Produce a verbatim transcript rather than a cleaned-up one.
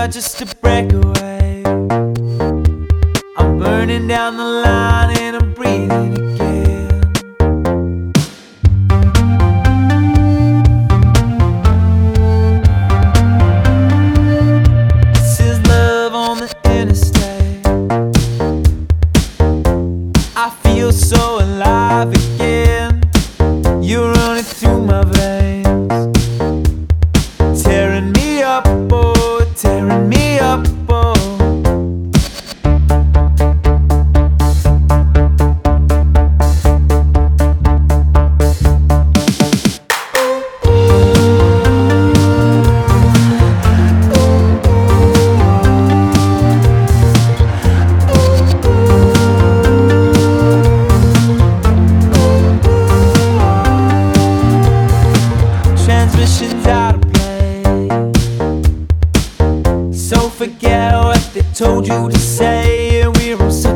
are just a breakaway. I'm burning down the line and I'm breathing again. This is love on the interstate. I feel so alive again. You're running through my veins, tearing me up, oh, tearing me up, oh. Transmissions out of play, so forget what they told you to say. We're on